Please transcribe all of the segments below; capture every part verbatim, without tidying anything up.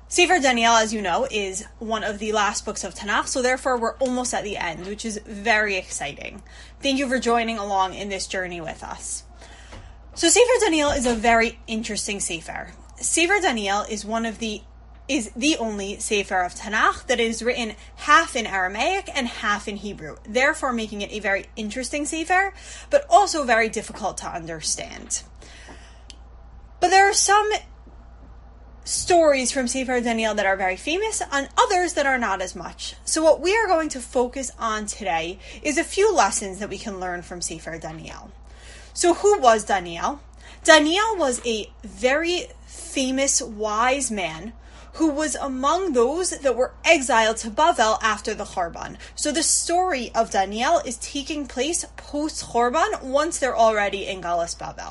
Sefer Daniel, as you know, is one of the last books of Tanakh, so therefore we're almost at the end, which is very exciting. Thank you for joining along in this journey with us. So Sefer Daniel is a very interesting Sefer. Sefer Daniel is one of the is the only Sefer of Tanakh that is written half in Aramaic and half in Hebrew, therefore making it a very interesting Sefer, but also very difficult to understand. But there are some stories from Sefer Daniel that are very famous and others that are not as much. So what we are going to focus on today is a few lessons that we can learn from Sefer Daniel. So who was Daniel? Daniel was a very famous wise man who was among those that were exiled to Bavel after the Churban. So the story of Daniel is taking place post-Churban once they're already in Galus Bavel.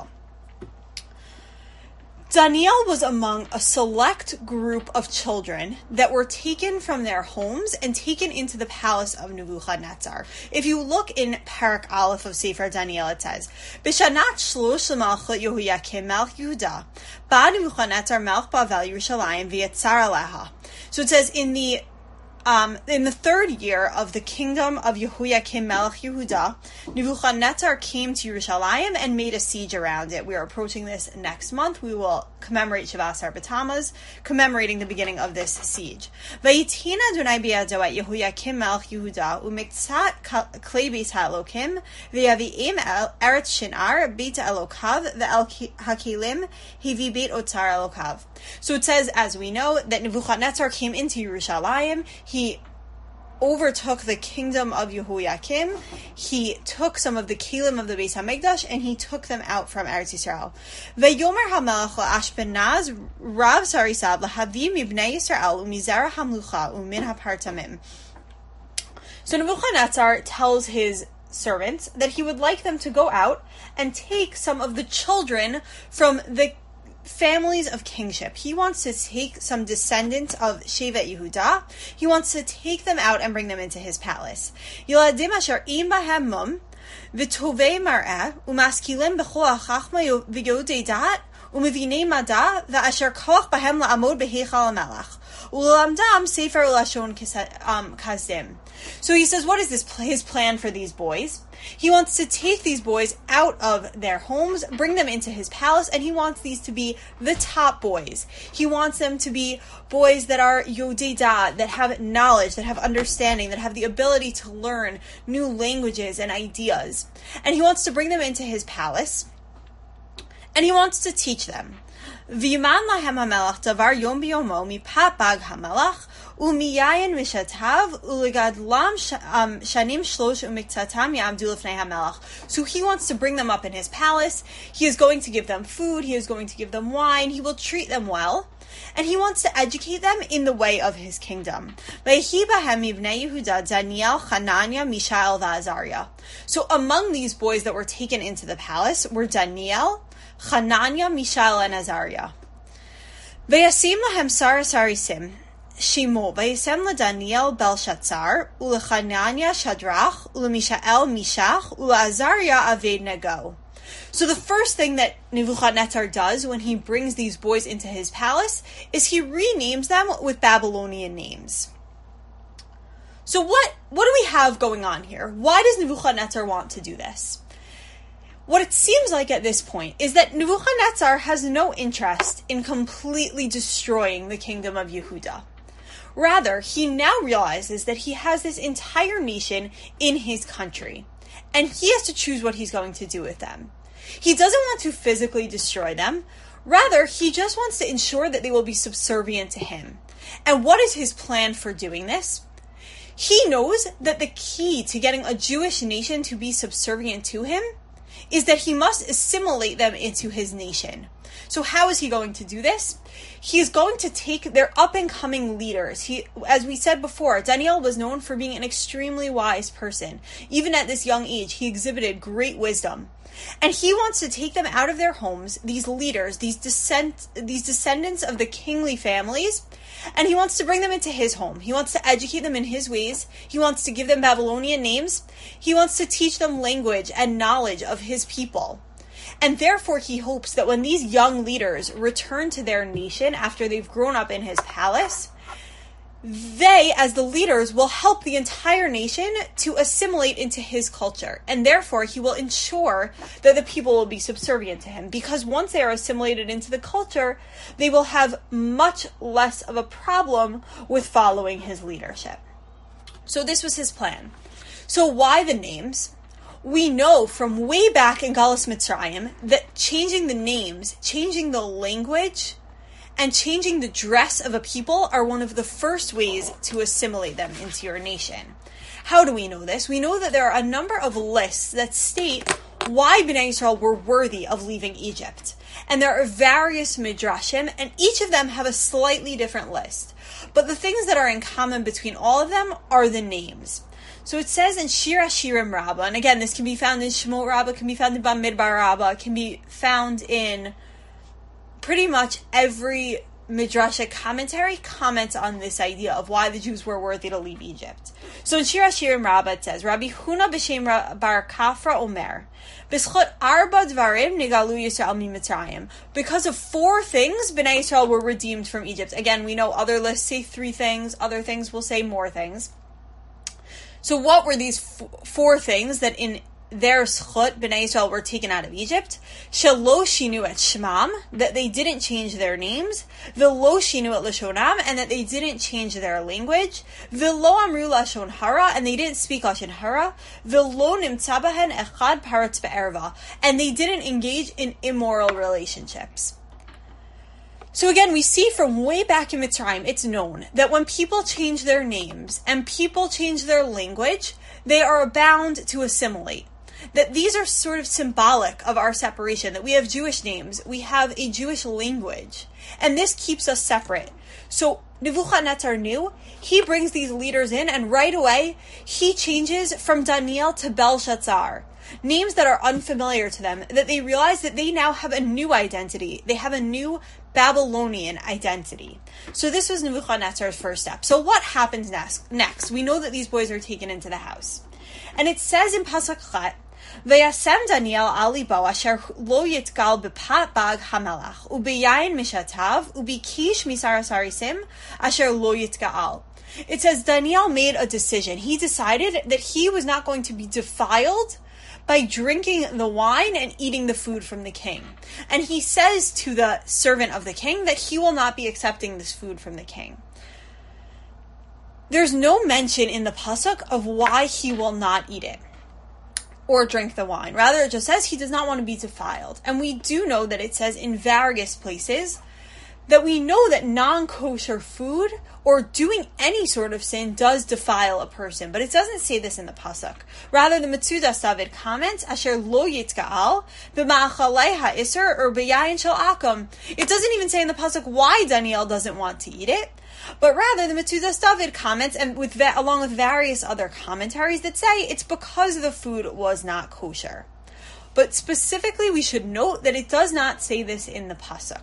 Daniel was among a select group of children that were taken from their homes and taken into the palace of Nebuchadnezzar. If you look in Parak Aleph of Sefer Daniel, it says, B'shanat shlosh l'malchut Yehoyakim melech Yehuda, ba Nebuchadnezzar melech Bavel Yerushalayim v'yetzar aleha. So it says, in the Um, in the third year of the kingdom of Yehoyakim Melech Yehuda, Nebuchadnezzar came to Yerushalayim and made a siege around it. We are approaching this next month. We will commemorate Shavas Har B'Tammuz, commemorating the beginning of this siege. Vayitin Adonai biyado et Yehoyakim Melech Yehuda u'miktzat klei beis ha'elokim v'yavi'im el eretz shinar beit elokav ve'el hakelim hivi beit otzar elokav. So it says, as we know, that Nebuchadnezzar came into Yerushalayim. He overtook the kingdom of Yehoyakim. He took some of the kelim of the Beis HaMikdash and he took them out from Eretz Yisrael. Ve'yomer HaMelech Ashpenaz Rav Sarisab lahavi mibnei Yisrael umizera hamlucha umin hapartamim. So Nebuchadnezzar tells his servants that he would like them to go out and take some of the children from the families of kingship. He wants to take some descendants of Shevet Yehuda. He wants to take them out and bring them into his palace. Yeladim asher im bahem mum v'tovei mar'eh umaskilim b'chol hachachma v'yodei dat u'mevinei mada v'asher koach bahem la'amod b'heichal hamelech u'lamdam sefer u'lashon kazdim. So he says, what is this his plan for these boys? He wants to take these boys out of their homes, bring them into his palace, and he wants these to be the top boys. He wants them to be boys that are Yodei Dat, that have knowledge, that have understanding, that have the ability to learn new languages and ideas. And he wants to bring them into his palace, and he wants to teach them. V'yiman lahem hamelach davar yom biyomo mipat bag hamelach umiyayin mishatav ulegadlam shanim shlosh umiktatam yamdu lefnei hamelach. So he wants to bring them up in his palace. He is going to give them food. He is going to give them wine. He will treat them well. And he wants to educate them in the way of his kingdom. Yehuda, Daniel, Hananiah, Mishael, Azariah. So among these boys that were taken into the palace were Daniel, Hananiah, Mishael, and Azariah. Vayasim lahem sar sarisim, Shimo, vayasem LaDaniel Belshazzar, uleChananiah Shadrach, uleMishael Mishach, uleAzariah Aved-Nego. So the first thing that Nebuchadnezzar does when he brings these boys into his palace is he renames them with Babylonian names. So what, what do we have going on here? Why does Nebuchadnezzar want to do this? What it seems like at this point is that Nebuchadnezzar has no interest in completely destroying the kingdom of Yehuda. Rather, he now realizes that he has this entire nation in his country, and he has to choose what he's going to do with them. He doesn't want to physically destroy them. Rather, he just wants to ensure that they will be subservient to him. And what is his plan for doing this? He knows that the key to getting a Jewish nation to be subservient to him is that he must assimilate them into his nation. So how is he going to do this? He is going to take their up-and-coming leaders. He, as we said before, Daniel was known for being an extremely wise person. Even at this young age, he exhibited great wisdom. And he wants to take them out of their homes, these leaders, these descent, these descendants of the kingly families, and he wants to bring them into his home. He wants to educate them in his ways. He wants to give them Babylonian names. He wants to teach them language and knowledge of his people. And therefore he hopes that when these young leaders return to their nation after they've grown up in his palace, they, as the leaders, will help the entire nation to assimilate into his culture. And therefore, he will ensure that the people will be subservient to him. Because once they are assimilated into the culture, they will have much less of a problem with following his leadership. So this was his plan. So why the names? We know from way back in Galus Mitzrayim that changing the names, changing the language, and changing the dress of a people are one of the first ways to assimilate them into your nation. How do we know this? We know that there are a number of lists that state why Bnei Yisrael were worthy of leaving Egypt. And there are various midrashim, and each of them have a slightly different list. But the things that are in common between all of them are the names. So it says in Shir HaShirim Rabbah, and again, this can be found in Shemot Rabbah, can be found in Bamidbar Rabbah, can be found in pretty much every midrashic commentary comments on this idea of why the Jews were worthy to leave Egypt. So in Shir HaShirim Rabbah it says, Rabbi Huna b'shem bar Kafra Omer, B'schot arba dvarim nigalu Yisrael miMitzrayim. Because of four things, Bnei Yisrael were redeemed from Egypt. Again, we know other lists say three things, other things will say more things. So what were these f- four things that in their schut, Bnei Yisrael were taken out of Egypt? Shelo shinu et shmam, that they didn't change their names. V'lo shinu et lashonam, and that they didn't change their language. V'lo amru lashon hara, and they didn't speak lashon hara. V'lo nimtza bahen echad paratz be'erva, and they didn't engage in immoral relationships. So again, we see from way back in Mitzrayim, it's known that when people change their names and people change their language, they are bound to assimilate. That these are sort of symbolic of our separation, that we have Jewish names, we have a Jewish language, and this keeps us separate. So Nebuchadnezzar knew, he brings these leaders in, and right away, he changes from Daniel to Belshazzar, names that are unfamiliar to them, that they realize that they now have a new identity, they have a new Babylonian identity. So this was Nebuchadnezzar's first step. So what happens next? Next, we know that these boys are taken into the house. And it says in Pasuk Chet, Vayasem Daniel ali bo asher lo yitgal bepat bag hamelach ubeyayin mishatav ubikish misarasarisim asher lo yitgal. It says Daniel made a decision. He decided that he was not going to be defiled by drinking the wine and eating the food from the king. And he says to the servant of the king that he will not be accepting this food from the king. There's no mention in the pasuk of why he will not eat it or drink the wine. Rather, it just says he does not want to be defiled. And we do know that it says in various places that we know that non-kosher food or doing any sort of sin does defile a person. But it doesn't say this in the pasuk. Rather, the Metzudas David comments, Asher lo yitzga'al b'ma'achalei ha'isr or b'yayin shel akum. It doesn't even say in the pasuk why Daniel doesn't want to eat it. But rather, the Metzudas David comments, and with va- along with various other commentaries that say it's because the food was not kosher. But specifically, we should note that it does not say this in the pasuk.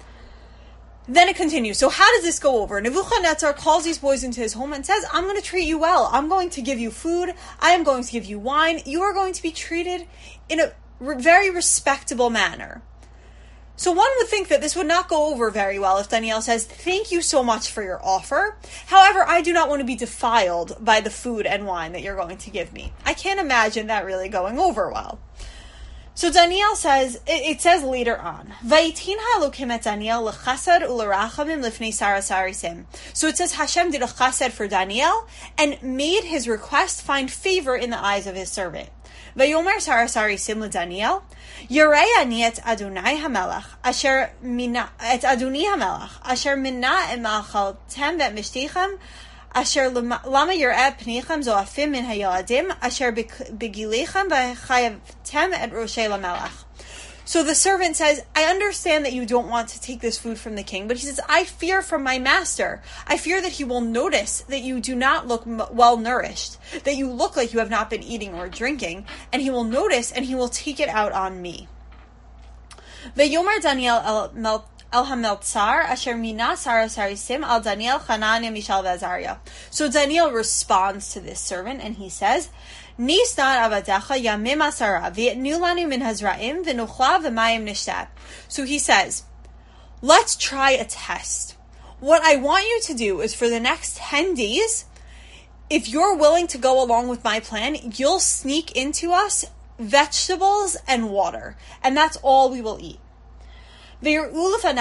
Then it continues. So how does this go over? Nebuchadnezzar calls these boys into his home and says, I'm going to treat you well. I'm going to give you food. I am going to give you wine. You are going to be treated in a re- very respectable manner. So one would think that this would not go over very well if Daniel says, thank you so much for your offer. However, I do not want to be defiled by the food and wine that you're going to give me. I can't imagine that really going over well. So Daniel says, it says later on, Vayitin ha'elokim et Daniel l'chased u'lerachamim lifnei sarasarisim. So it says Hashem did a chesed for Daniel and made his request find favor in the eyes of his servant. Vayomer sarasarisim l'Daniel, Yorei ani et Adonai hamelach, asher mina, et Adoni hamelach, asher mina et ma'achaltem ve'et mishtechem, Asher lama yir'eh pneichem zoafim min hayaladim, asher begilechem v'chayavtem et roshei lamelech. So the servant says, I understand that you don't want to take this food from the king, but he says, I fear from my master. I fear that he will notice that you do not look well nourished, that you look like you have not been eating or drinking, and he will notice and he will take it out on me. Ve'yomer Daniel el mel El Hameltzar, Asher Mina Sarasarisim, Al Daniel, Hananiah, Mishael, Azariah. So Daniel responds to this servant and he says, Nistan avadecha yamim asara v'yitnu lanu min hazra'im v'nuchla v'mayim nishtat. So he says, let's try a test. What I want you to do is for the next ten days, if you're willing to go along with my plan, you'll sneak into us vegetables and water, and that's all we will eat. So he says, and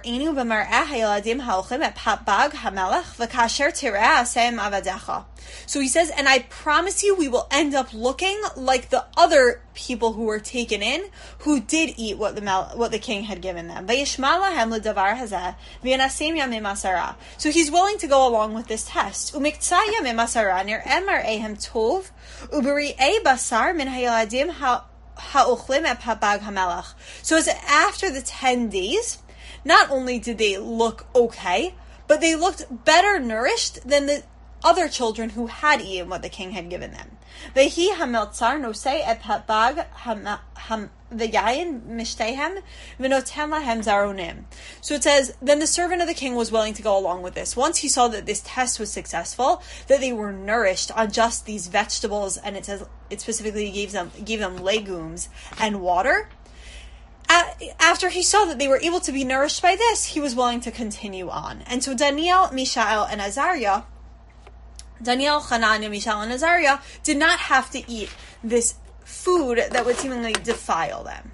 I promise you we will end up looking like the other people who were taken in, who did eat what the what the king had given them. So he's willing to go along with this test. So as after the ten days, not only did they look okay, but they looked better nourished than the other children who had eaten what the king had given them. Vehi hameltzar nosei et habag v'yayin mishtehem v'noten lahem zaronim. So it says, then the servant of the king was willing to go along with this. Once he saw that this test was successful, that they were nourished on just these vegetables, and it says it specifically gave them gave them legumes and water. After he saw that they were able to be nourished by this, he was willing to continue on. And so Daniel, Mishael, and Azariah, Daniel, Hananiah, Mishael, and Azariah did not have to eat this food that would seemingly defile them.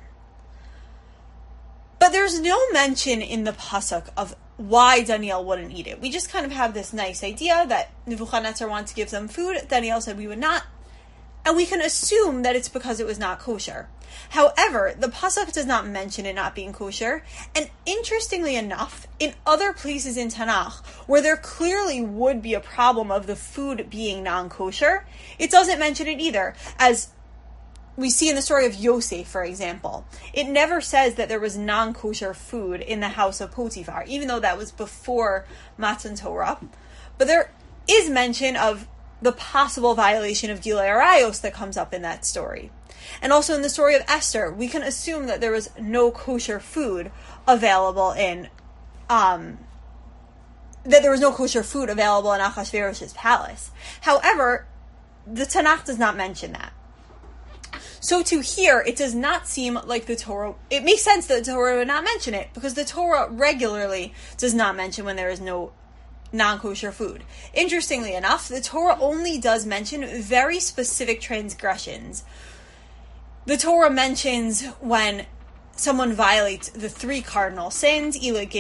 But there's no mention in the pasuk of why Daniel wouldn't eat it. We just kind of have this nice idea that Nebuchadnezzar wanted to give them food. Daniel said we would not. And we can assume that it's because it was not kosher. However, the pasuk does not mention it not being kosher. And interestingly enough, in other places in Tanakh, where there clearly would be a problem of the food being non-kosher, it doesn't mention it either. As we see in the story of Yosef, for example, it never says that there was non-kosher food in the house of Potiphar, even though that was before Matan Torah. But there is mention of the possible violation of Gilui Arayos that comes up in that story. And also in the story of Esther, we can assume that there was no kosher food available in, um, that there was no kosher food available in Achashverosh's palace. However, the Tanakh does not mention that. So to here, it does not seem like the Torah, it makes sense that the Torah would not mention it, because the Torah regularly does not mention when there is no non-kosher food. Interestingly enough, the Torah only does mention very specific transgressions. The Torah mentions when someone violates the three cardinal sins,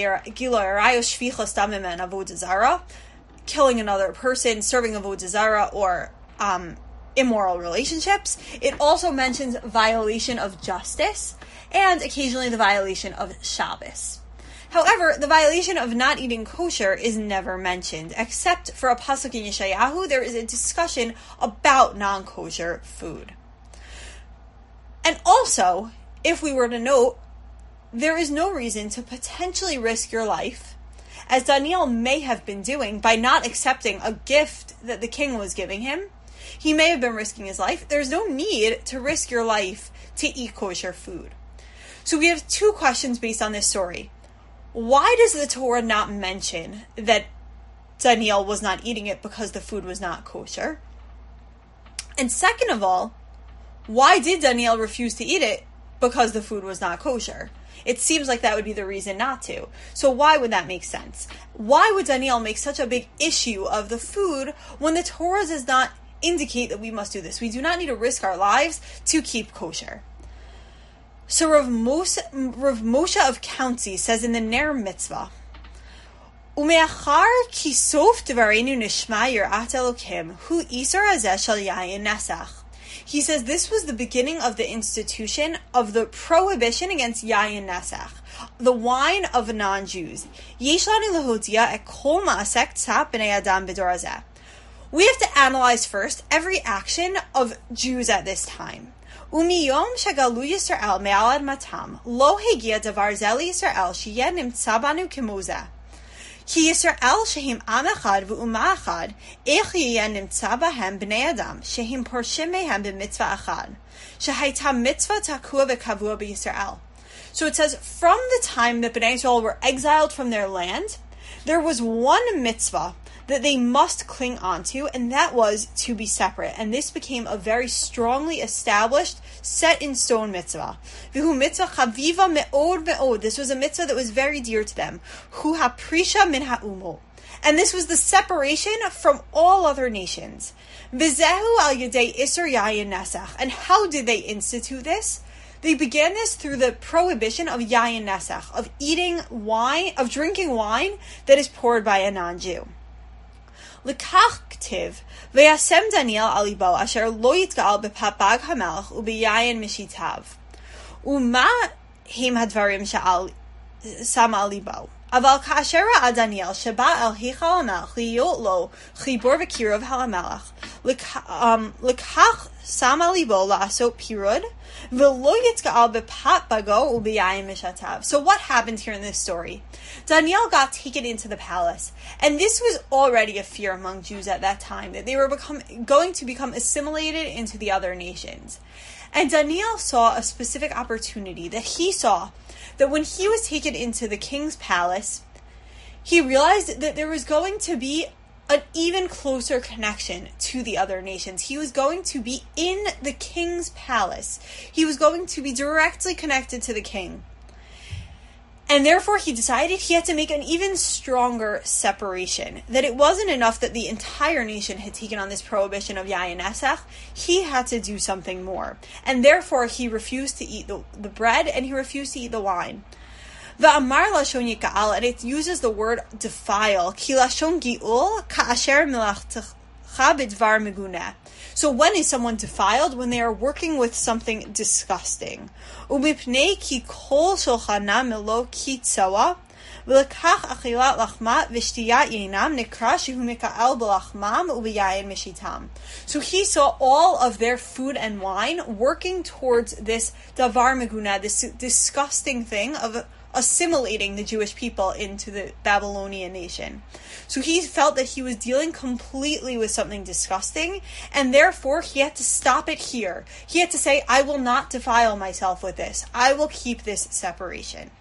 killing another person, serving avodah zarah, or um, immoral relationships. It also mentions violation of justice, and occasionally the violation of Shabbos. However, the violation of not eating kosher is never mentioned, except for a pasuk in Yeshayahu. There is a discussion about non-kosher food. And also, if we were to note, there is no reason to potentially risk your life, as Daniel may have been doing by not accepting a gift that the king was giving him. He may have been risking his life. There's no need to risk your life to eat kosher food. So we have two questions based on this story. Why does the Torah not mention that Daniel was not eating it because the food was not kosher? And second of all, why did Daniel refuse to eat it because the food was not kosher? It seems like that would be the reason not to. So why would that make sense? Why would Daniel make such a big issue of the food when the Torah does not indicate that we must do this? We do not need to risk our lives to keep kosher. So Rav Moshe, Rav Moshe of County says in the Ner Mitzvah, Umeachar ki sof dvarenu nishma yirat Elokim hu isur hazeh shel yayin nesach. He says this was the beginning of the institution of the prohibition against yayin nesach, the wine of non-Jews. Yesh lanu lehodia et kol ma'asek tzap b'nei adam b'dor hazeh. We have to analyze first every action of Jews at this time. Umiyom shagalu Yisrael me'al admatam lo hegia davar zeli Yisrael sheyeh nimtza banu kemozeh. Ki Yisrael shehim am echad v'umma echad ech yeyeh nimtza bahem b'nei adam shehim porshim mehem b'mitzvah echad shehayta mitzvah takua v'kavua b'Yisrael. So it says, from the time that Bnei Israel were exiled from their land, there was one mitzvah that they must cling onto, and that was to be separate. And this became a very strongly established, set in stone mitzvah. Vihu mitzvah chaviva me'od me'od. This was a mitzvah that was very dear to them. Hu haprisha min ha'umot. And this was the separation from all other nations. Vizehu al yedei isur yayin nesach. And how did they institute this? They began this through the prohibition of yayin nesach, of eating wine, of drinking wine that is poured by a non-Jew. L'kach k'tiv, v'yasem Daniel alibo asher lo yitgal b'papag hamelach u'b'yayin mishitav. U'ma him hadvarim sha'al sam alibo. Aval ka'asher ra'a Daniel sheba el hichal hamelach liyot lo chibor v'kirav ha'melach l'kach sam alibo la'asot pirud. So what happened here in this story? Daniel got taken into the palace, and this was already a fear among Jews at that time, that they were become, going to become assimilated into the other nations. And Daniel saw a specific opportunity, that he saw that when he was taken into the king's palace, he realized that there was going to be an even closer connection to the other nations. He was going to be in the king's palace. He was going to be directly connected to the king. And therefore he decided he had to make an even stronger separation. That it wasn't enough that the entire nation had taken on this prohibition of yayin nesach. He had to do something more. And therefore he refused to eat the, the bread, and he refused to eat the wine. Va'amar lashon yika'al, and it uses the word defile. Ki lashon gi'ul ka'asher melachtecha b'dvar meguneh. So when is someone defiled? When they are working with something disgusting. Umipnei ki kol shulchana melo ki tzoa, v'lekach achilat lachma v'shtiyat yinam nikra shehu mika'al b'lachmam u'b'yayin mishitam. So he saw all of their food and wine working towards this davar meguneh, this disgusting thing of assimilating the Jewish people into the Babylonian nation. So he felt that he was dealing completely with something disgusting, and therefore he had to stop it here. He had to say, I will not defile myself with this. I will keep this separation.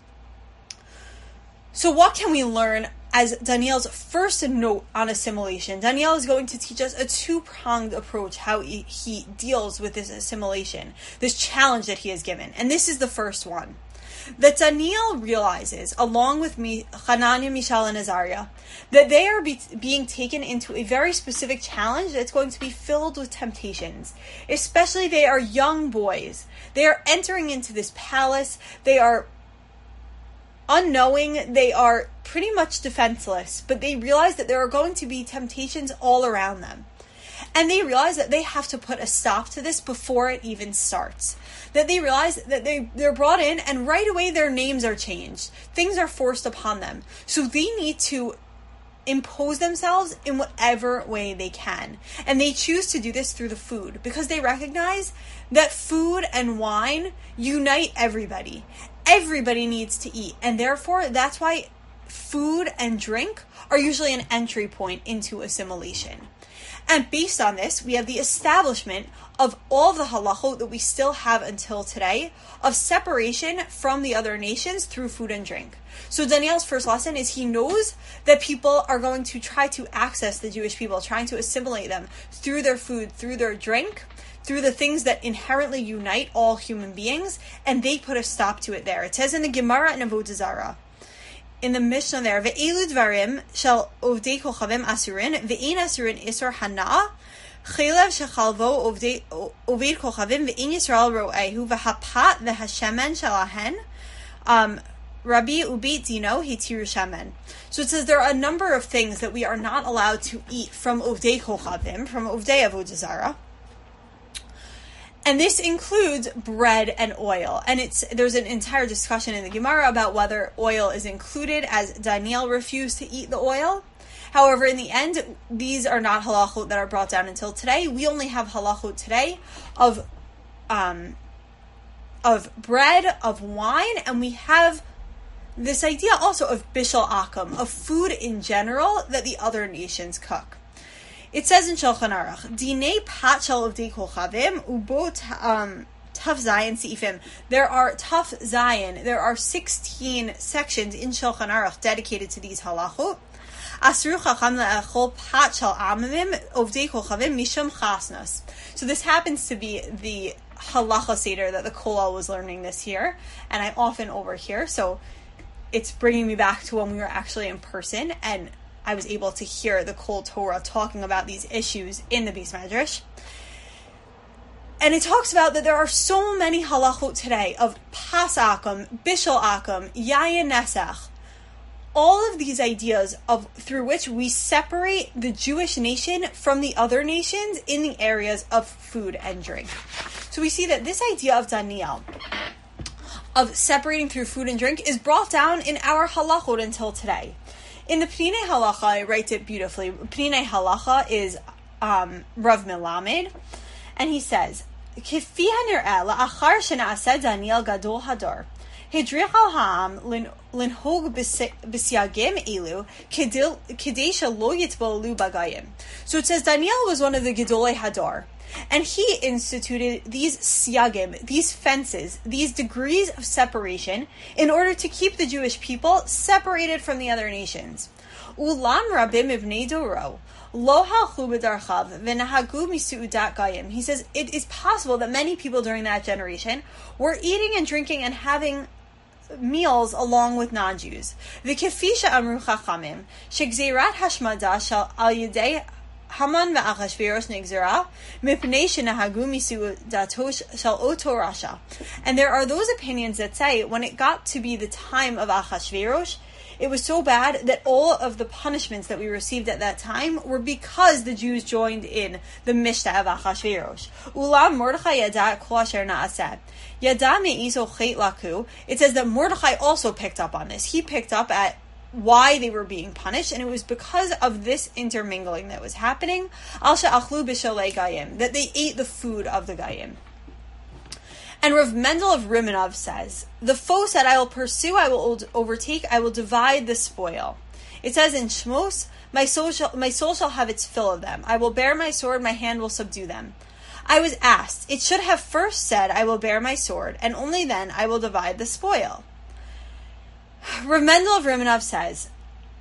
So what can we learn as Daniel's first note on assimilation? Daniel is going to teach us a two-pronged approach how he, he deals with this assimilation, this challenge that he is given. And this is the first one. That Daniel realizes, along with Hananiah, Mishael, and Azariah, that they are be- being taken into a very specific challenge that's going to be filled with temptations. Especially they are young boys. They are entering into this palace. They are unknowing. They are pretty much defenseless. But they realize that there are going to be temptations all around them. And they realize that they have to put a stop to this before it even starts. That they realize that they, they're brought in and right away their names are changed. Things are forced upon them. So they need to impose themselves in whatever way they can. And they choose to do this through the food because they recognize that food and wine unite everybody. Everybody needs to eat. And therefore, that's why food and drink are usually an entry point into assimilation. And based on this, we have the establishment of all the halachot that we still have until today of separation from the other nations through food and drink. So Daniel's first lesson is he knows that people are going to try to access the Jewish people, trying to assimilate them through their food, through their drink, through the things that inherently unite all human beings, and they put a stop to it there. It says in the Gemara in Avodah Zarah, in the Mishnah there, ve'elu dvarim shel ovdei kochavim asurin, ve'ein asurin isur hana, chelev shechalvo ovdei oved kochavim, ve'ein Yisrael ro'ehu, ve'hapat ve'hashemen shalahen, um, Rabbi Ubeit Dino hitiru shemen. So it says there are a number of things that we are not allowed to eat from ovdei kochavim, from ovdei Avodah Zarah. And this includes bread and oil. And it's there's an entire discussion in the Gemara about whether oil is included, as Daniel refused to eat the oil. However, in the end, these are not halachot that are brought down until today. We only have halachot today of um, of bread, of wine, and we have this idea also of bishul akum, of food in general that the other nations cook. It says in Shulchan Aruch, Dinei pat shel ovdei kochavim ubo um, Taf Zayin Seifim. There are Taf Zayin. There are sixteen sections in Shulchan Aruch dedicated to these halachot. Asru chacham le'echol pat shel amamim ovdei kochavim mishum chasnos. So this happens to be the halacha seder that the kollel was learning this year, and I often overhear, so it's bringing me back to when we were actually in person, and I was able to hear the Kol Torah talking about these issues in the Beis Medrash. And it talks about that there are so many halachot today of pas akum, bishul akum, yayin nesach, all of these ideas of through which we separate the Jewish nation from the other nations in the areas of food and drink. So we see that this idea of Daniel, of separating through food and drink, is brought down in our halachot until today. In the Pninei Halacha, it writes it beautifully. Pninei Halacha is um, Rav Melamed, and he says, Kifi hanir'eh la'achar shena'aseh Daniel gadol hador, Hidrich al ha'am linhog b'syagim elu kedei shelo yitbolu bagayim. So it says Daniel was one of the Gedolei Hador, and he instituted these syagim, these fences, these degrees of separation in order to keep the Jewish people separated from the other nations. Ulam rabim ibnei doro lo halchu b'darchav v'nahagu misu'udat gayim. He says it is possible that many people during that generation were eating and drinking and having meals along with non-Jews. V'kefisha amru chachamim shegzeirat hashmada shal al yedei Haman ve'Achashverosh nigzera mipnei shenahagu misu'udato shal oto rasha. And there are those opinions that say when it got to be the time of Achashverosh, it was so bad that all of the punishments that we received at that time were because the Jews joined in the Mishnah of Achashverosh. Ulam Mordechai yada kol asher na'aseh. Yada me'iso chet laku. It says that Mordechai also picked up on this. He picked up at why they were being punished, and it was because of this intermingling that was happening. Al she'achlu b'shalei gayim, that they ate the food of the gayim. And Rav Mendel of Rimanov says, the foe said, I will pursue, I will overtake, I will divide the spoil. It says in Shmos, my soul shall, my soul shall have its fill of them. I will bear my sword, my hand will subdue them. I was asked, it should have first said, I will bear my sword, and only then I will divide the spoil. Rav Mendel of Rimanov says,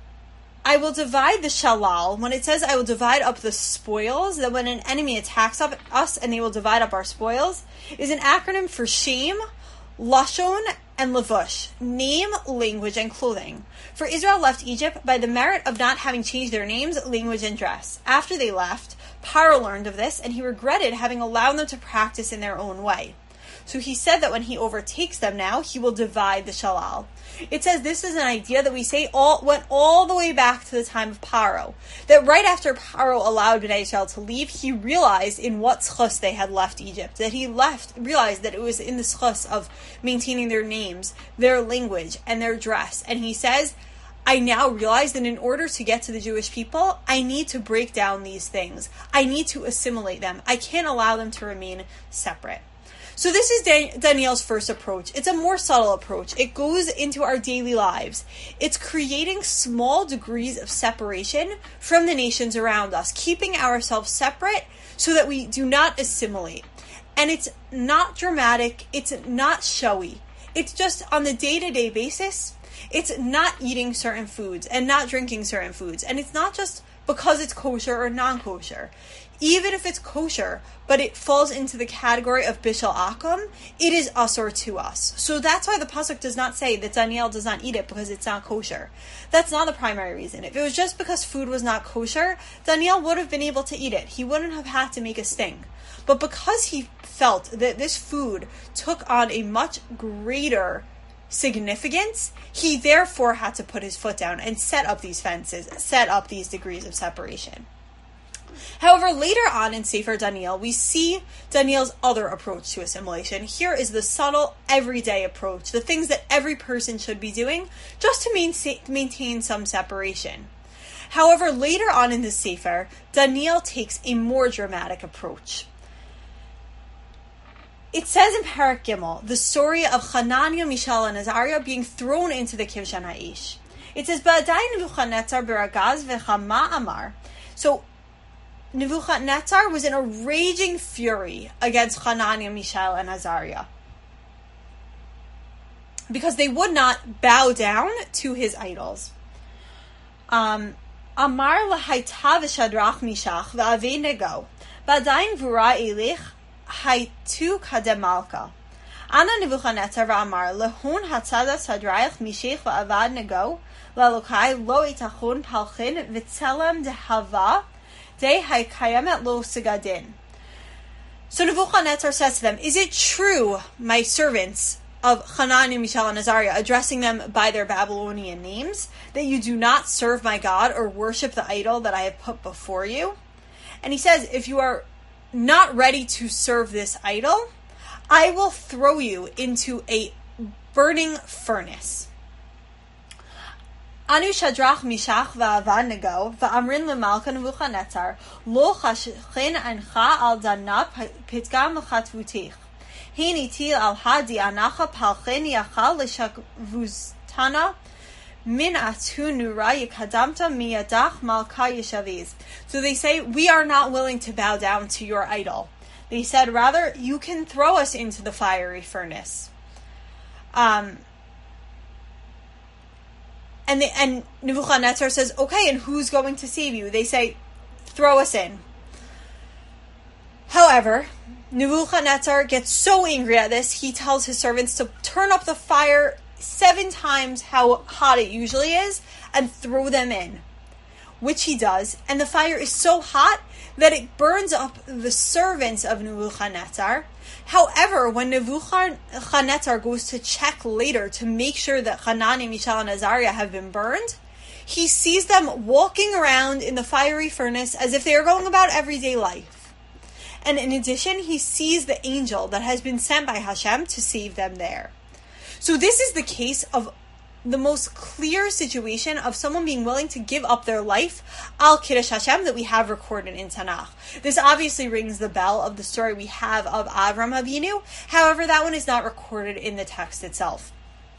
I will divide the shalal. When it says I will divide up the spoils, that when an enemy attacks up us and they will divide up our spoils, is an acronym for shame, lashon, and levush, name, language, and clothing. For Israel left Egypt by the merit of not having changed their names, language, and dress. After they left, Paro learned of this, and he regretted having allowed them to practice in their own way. So he said that when he overtakes them now, he will divide the shalal. It says this is an idea that we say all went all the way back to the time of Paro. That right after Paro allowed Bnei Israel to leave, he realized in what schus they had left Egypt. That he left, realized that it was in the schus of maintaining their names, their language, and their dress. And he says, I now realize that in order to get to the Jewish people, I need to break down these things. I need to assimilate them. I can't allow them to remain separate. So this is Dan- Daniel's first approach. It's a more subtle approach. It goes into our daily lives. It's creating small degrees of separation from the nations around us, keeping ourselves separate so that we do not assimilate. And it's not dramatic. It's not showy. It's just on the day-to-day basis. It's not eating certain foods and not drinking certain foods. And it's not just because it's kosher or non-kosher. Even if it's kosher, but it falls into the category of bishul akum, it is asur to us. So that's why the pasuk does not say that Daniel does not eat it because it's not kosher. That's not the primary reason. If it was just because food was not kosher, Daniel would have been able to eat it. He wouldn't have had to make a sting. But because he felt that this food took on a much greater significance, he therefore had to put his foot down and set up these fences, set up these degrees of separation. However, later on in Sefer Daniel, we see Daniel's other approach to assimilation. Here is the subtle, everyday approach, the things that every person should be doing just to maintain some separation. However, later on in the Sefer, Daniel takes a more dramatic approach. It says in Parak Gimel, the story of Hananiah, Mishael, and Azariah being thrown into the Kivshan Ha'ish. It says, Ba'adai Nebuchadnezzar beragaz v'chama amar. So, Nebuchadnezzar was in a raging fury against Hananiah, Mishael, and Azariah because they would not bow down to his idols. Um, Amar lahaita v'shadrach mishach v'avei nego, v'adayin gvura elich haitu kadem malka. Ana Nebuchadnezzar v'amar lehon hatzadas hadrach mishach v'avad nego, lalokai lo itachon palchin v'tzelem dehava de haikayamet lo sigadin. So Nebuchadnezzar says to them, is it true, my servants of Hananiah, Mishael, and Azariah, addressing them by their Babylonian names, that you do not serve my God or worship the idol that I have put before you? And he says, if you are not ready to serve this idol, I will throw you into a burning furnace. Anu Shadrach, Mishach, va'avad nego, va'amrin lemalka Nebuchadnezzar, lo chashchin ancha al danap pitgam l'chatvutich. Hinitil al hadi anacha palchin yachal l'shakvuztana min atu nura yikadamta miyadach malka yishaviz. So they say, we are not willing to bow down to your idol. They said, rather, you can throw us into the fiery furnace. Um... And, the, and Nebuchadnezzar says, okay, and who's going to save you? They say, throw us in. However, Nebuchadnezzar gets so angry at this, he tells his servants to turn up the fire seven times how hot it usually is and throw them in, which he does. And the fire is so hot that it burns up the servants of Nebuchadnezzar. However, when Nebuchadnezzar goes to check later to make sure that Hananiah, Mishael, and Azariah have been burned, he sees them walking around in the fiery furnace as if they are going about everyday life. And in addition, he sees the angel that has been sent by Hashem to save them there. So this is the case of the most clear situation of someone being willing to give up their life al Kiddush Hashem that we have recorded in Tanakh. This obviously rings the bell of the story we have of Avram Avinu. However, that one is not recorded in the text itself.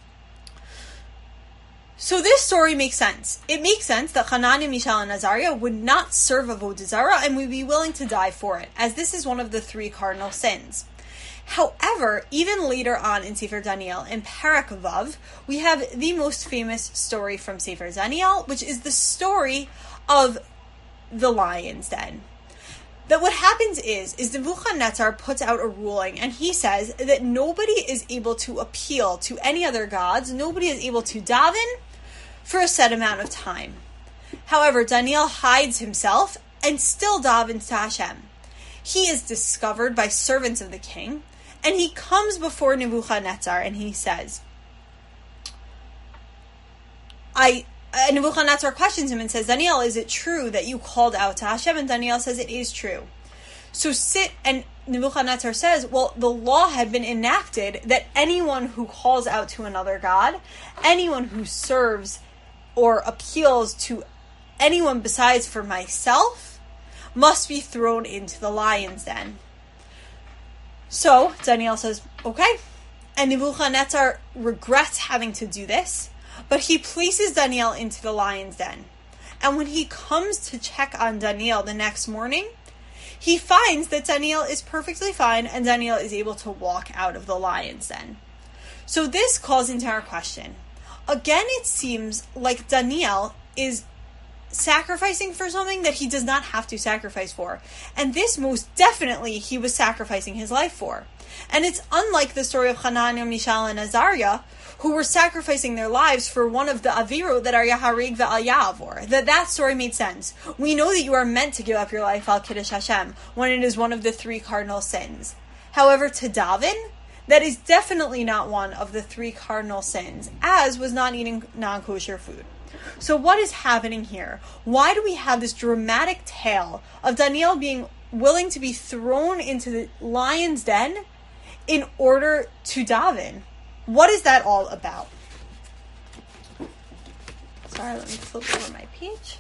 So this story makes sense. It makes sense that Hananiah, Mishael, and Azariah would not serve Avodah Zarah and would be willing to die for it, as this is one of the three cardinal sins. However, even later on in Sefer Daniel, in Parak Vav, we have the most famous story from Sefer Daniel, which is the story of the lion's den. That what happens is, is Nebuchadnezzar puts out a ruling, and he says that nobody is able to appeal to any other gods, nobody is able to daven for a set amount of time. However, Daniel hides himself and still davens to Hashem. He is discovered by servants of the king, and he comes before Nebuchadnezzar and he says, I, uh, Nebuchadnezzar questions him and says, Daniel, is it true that you called out to Hashem? And Daniel says, it is true. So sit, and Nebuchadnezzar says, well, the law had been enacted that anyone who calls out to another god, anyone who serves or appeals to anyone besides for myself, must be thrown into the lion's den. So Daniel says, okay. And Nebuchadnezzar regrets having to do this, but he places Daniel into the lion's den. And when he comes to check on Daniel the next morning, he finds that Daniel is perfectly fine and Daniel is able to walk out of the lion's den. So this calls into our question. Again, it seems like Daniel is sacrificing for something that he does not have to sacrifice for. And this most definitely he was sacrificing his life for. And it's unlike the story of Hananiah, Mishael, and Azariah, who were sacrificing their lives for one of the Avirot that are Yaharig ve'al Ya'avor. That that story made sense. We know that you are meant to give up your life al Kiddush Hashem when it is one of the three cardinal sins. However, to daven, that is definitely not one of the three cardinal sins, as was not eating non-kosher food. So what is happening here? Why do we have this dramatic tale of Daniel being willing to be thrown into the lion's den in order to daven? What is that all about? Sorry, let me flip over my page.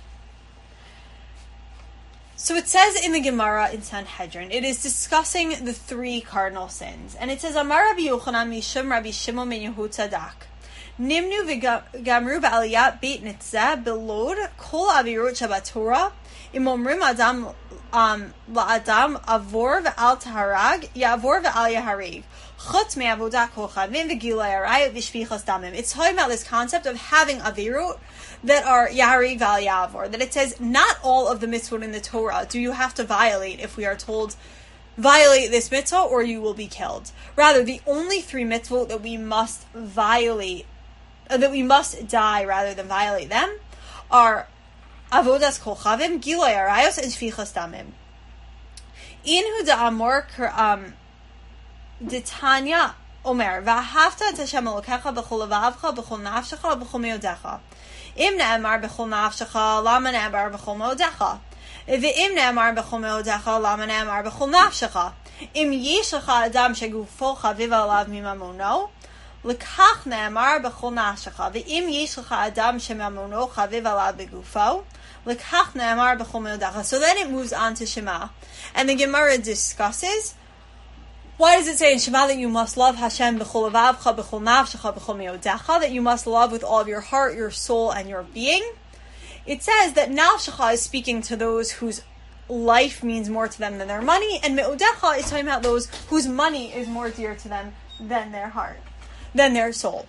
So it says in the Gemara in Sanhedrin, it is discussing the three cardinal sins. And it says, Amar Rabbi Yochanan mishum Rabbi Shimon ben Yehutzadok. Nimnu v'gamru ba'aliyat beit nitzah belod kol avirot shabatorah imomrim adam um, la'adam avor ve'al taharag, ya'avor ve'al yaharig. Chutz me'avodat kochavim ve'gilui arayot v'shpichas damim. It's talking about this concept of having avirut that are yaharig ve'al ya'avor. That it says not all of the mitzvot in the Torah do you have to violate if we are told violate this mitzvah or you will be killed. Rather, the only three mitzvot that we must violate, uh, that we must die rather than violate them, are avodas kochavim, gilui arayos, and shfichas damim. Inhu da'amor um, d'tanya omer v'ahavta et Hashem Elokecha b'chol levavcha b'chol nafshecha b'chol meodecha. Im ne'emar b'chol nafshecha lama ne'emar b'chol meodecha. V'im ne'emar b'chol meodecha lama ne'emar b'chol nafshecha. Im yesh lecha adam shegufo chaviv alav mimamono lekach ne'emar b'chol nafshecha. V'im yesh lecha adam shemamono chaviv alav begufo lekach ne'emar b'chol meodecha. So then it moves on to Shema, and the Gemara discusses, why does it say in Shema that you must love Hashem b'chol levavcha b'chol nafshecha b'chol meodecha, that you must love with all of your heart, your soul, and your being? It says that nafshecha is speaking to those whose life means more to them than their money, and me'odecha is talking about those whose money is more dear to them than their heart, than their soul.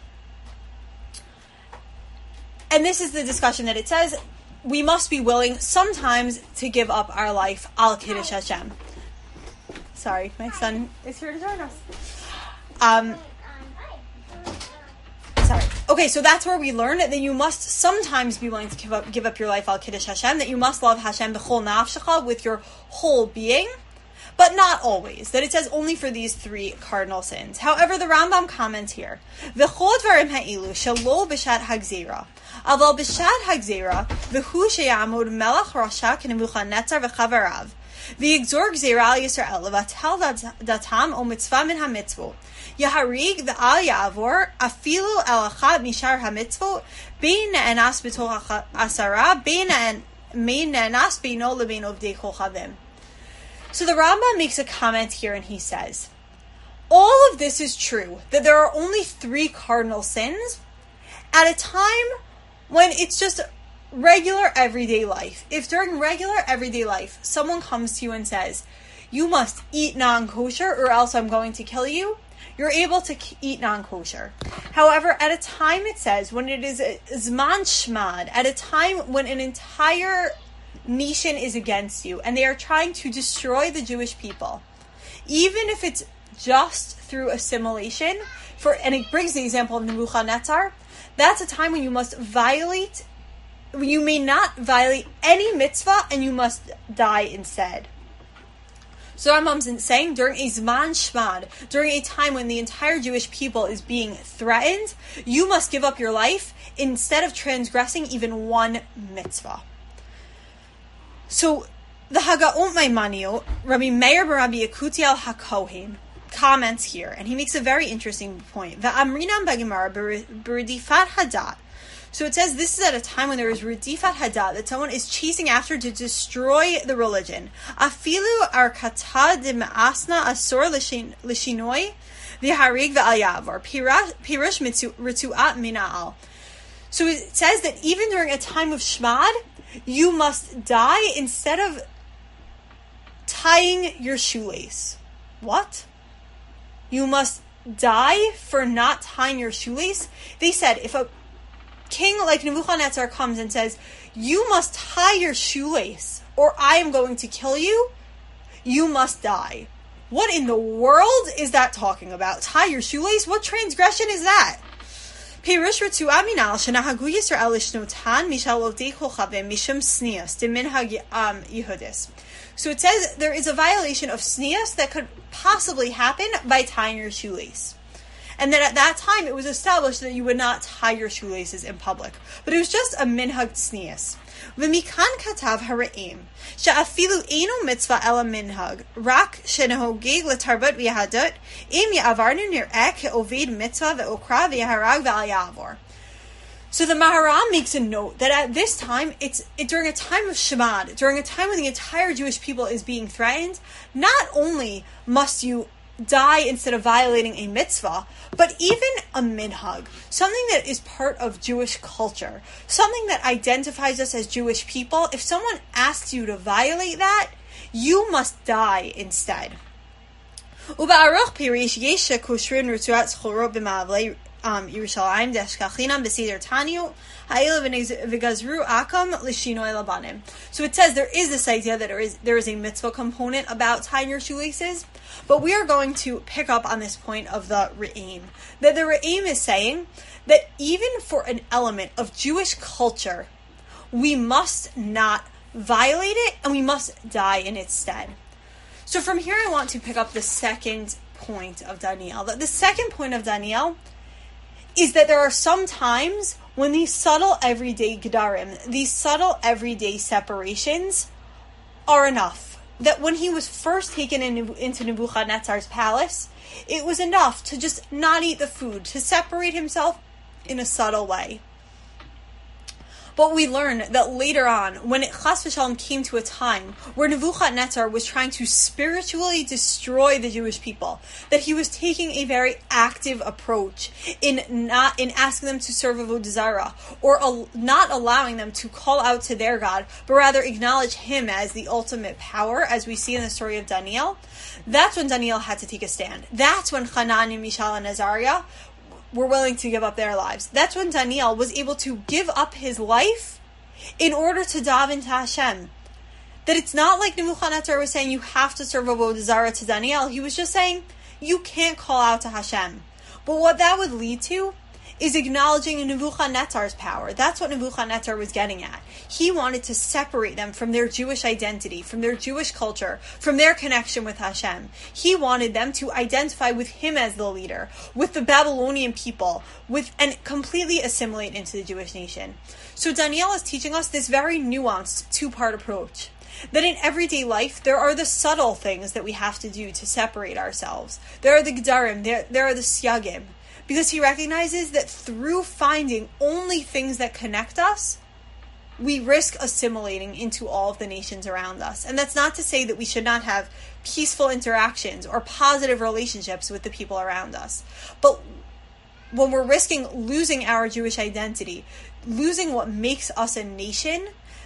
And this is the discussion that it says we must be willing sometimes to give up our life al kiddush Hashem. Sorry, my son is here to join us. Um, sorry. Okay, so that's where we learn that you must sometimes be willing to give up, give up your life al kiddush Hashem. That you must love Hashem b'chol nafshecha, with your whole being, but not always. That it says only for these three cardinal sins. However, the Rambam comments here: v'chol dvarim ha'ilu shelo b'shat hagzira, aval b'shat hagzira v'hu sheyamod melech rasha k'nebuchadnezzar v'chavarav. V'yigzor gzeira al Yisrael levatel datam o mitzvah min hamitzvot yaharig v'al ya'avor afilu el achat mishar hamitzvot bein ne'enas b'toch asara bein ne'enas beino lebein ovdei kochavim. So the Rambam makes a comment here, and he says, all of this is true, that there are only three cardinal sins at a time when it's just regular everyday life. If during regular everyday life someone comes to you and says, you must eat non-kosher or else I'm going to kill you, you're able to eat non-kosher. However, at a time, it says, when it is a zman shmad, at a time when an entire nation is against you and they are trying to destroy the Jewish people, even if it's just through assimilation, for and it brings the example of Nebuchadnezzar, that's a time when you must violate you may not violate any mitzvah, and you must die instead. So Rambam's saying, during a zman shmad, during a time when the entire Jewish people is being threatened, you must give up your life instead of transgressing even one mitzvah. So the Hagaot Maimonio, Rabbi Meir ben Rabbi Yekutiel HaKohen, comments here, and he makes a very interesting point. V'amrinam b'Gemara b'redifat hadat. So it says this is at a time when there is redifat hadat, that someone is chasing after to destroy the religion. Afilu arkata de ma'asna asor l'shinoi v'harig v'al yavar pirush rituat mina'al. So it says that even during a time of shmad, you must die instead of tying your shoelace. What? You must die for not tying your shoelace? They said if a king like Nebuchadnezzar comes and says, you must tie your shoelace or I am going to kill you, you must die. What in the world is that talking about? Tie your shoelace? What transgression is that? Pirush Ritu Aminal Shanahagu Yisrael Ishnotan Mishal Ovdei Kochavim Mishum Snias de Minhag Yehudis. So it says there is a violation of snias that could possibly happen by tying your shoelace. And then at that time, it was established that you would not tie your shoelaces in public. But it was just a minhag tznius. V'mikan katav hara'im, she'afilu eino mitzvah ela minhag, rak shenehogeg l'tarbut v'yahadut, im ya'avarnu nir'eh ke'oved mitzvah ve'okra v'yaharag v'al ya'avor. So the Maharam makes a note that at this time, it's it, during a time of Shemad, during a time when the entire Jewish people is being threatened, not only must you die instead of violating a mitzvah, but even a minhag, something that is part of Jewish culture, something that identifies us as Jewish people, if someone asks you to violate that, You must die instead. Uba'aruch pirish yesha kushrin rutuat chorot b'ma'avlei Yerushalayim deshkachinam b'seder tanu ha'ila v'gazru akam l'shinoi labanim. So it says there is this idea that there is there is a mitzvah component about tying your shoelaces, but we are going to pick up on this point of the re'im. That the re'im is saying that even for an element of Jewish culture, we must not violate it and we must die in its stead. So from here I want to pick up the second point of Daniel. The second point of Daniel is that there are some times when these subtle everyday gedarim, these subtle everyday separations are enough. That when he was first taken in, into Nebuchadnezzar's palace, it was enough to just not eat the food, to separate himself in a subtle way. But we learn that later on, when it chas v'shalom came to a time where Nebuchadnezzar was trying to spiritually destroy the Jewish people, that he was taking a very active approach in not in asking them to serve avodah zarah, or al- not allowing them to call out to their God, but rather acknowledge him as the ultimate power, as we see in the story of Daniel. That's when Daniel had to take a stand. That's when Hananiah, Mishael, and Azariah were willing to give up their lives. That's when Daniel was able to give up his life in order to daven to Hashem. That it's not like Nebuchadnezzar was saying you have to serve avodah zarah to Daniel. He was just saying you can't call out to Hashem. But what that would lead to is acknowledging Nebuchadnezzar's power. That's what Nebuchadnezzar was getting at. He wanted to separate them from their Jewish identity, from their Jewish culture, from their connection with Hashem. He wanted them to identify with him as the leader, with the Babylonian people, with and completely assimilate into the Jewish nation. So Daniel is teaching us this very nuanced two-part approach. That in everyday life, there are the subtle things that we have to do to separate ourselves. There are the gedarim, there, there are the siyagim. Because he recognizes that through finding only things that connect us, we risk assimilating into all of the nations around us. And that's not to say that we should not have peaceful interactions or positive relationships with the people around us. But when we're risking losing our Jewish identity, losing what makes us a nation,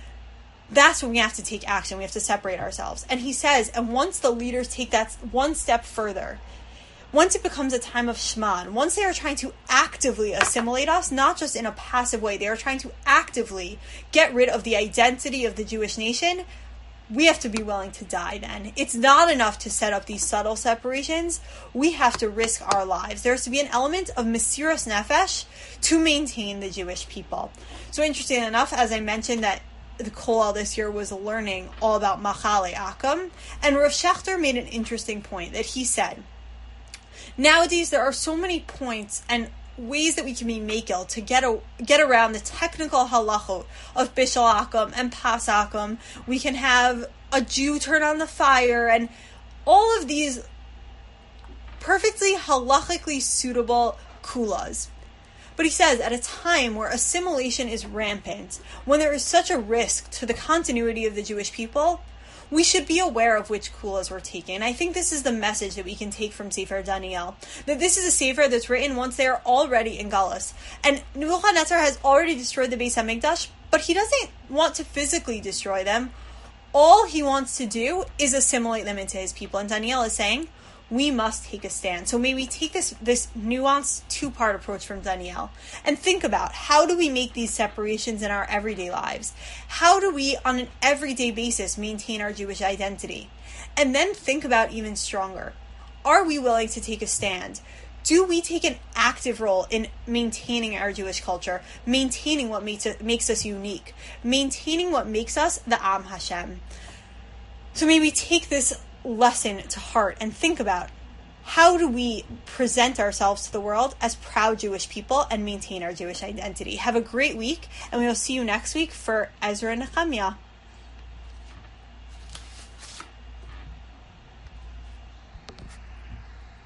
that's when we have to take action. We have to separate ourselves. And he says, and once the leaders take that one step further, once it becomes a time of Shema, once they are trying to actively assimilate us, not just in a passive way, they are trying to actively get rid of the identity of the Jewish nation, we have to be willing to die then. It's not enough to set up these subtle separations. We have to risk our lives. There has to be an element of Mesiras Nefesh to maintain the Jewish people. So interesting enough, as I mentioned that the Kollel this year was learning all about Machale Akam, and Rav Shechter made an interesting point that he said, nowadays, there are so many points and ways that we can be makel to get a, get around the technical halachot of Bishul Akum and Pas Akum. We can have a Jew turn on the fire and all of these perfectly halachically suitable kulas. But he says, at a time where assimilation is rampant, when there is such a risk to the continuity of the Jewish people, we should be aware of which kulas we're taking. I think this is the message that we can take from Sefer Daniel. That this is a Sefer that's written once they are already in Galus. And Nebuchadnezzar has already destroyed the Beis HaMikdash, but he doesn't want to physically destroy them. All he wants to do is assimilate them into his people. And Daniel is saying, we must take a stand. So may we take this, this nuanced two-part approach from Daniel and think about how do we make these separations in our everyday lives? How do we, on an everyday basis, maintain our Jewish identity? And then think about even stronger. Are we willing to take a stand? Do we take an active role in maintaining our Jewish culture, maintaining what makes it, makes us unique, maintaining what makes us the Am Hashem? So may we take this lesson to heart and think about how do we present ourselves to the world as proud Jewish people and maintain our Jewish identity. Have a great week, and we will see you next week for Ezra and Nehemiah.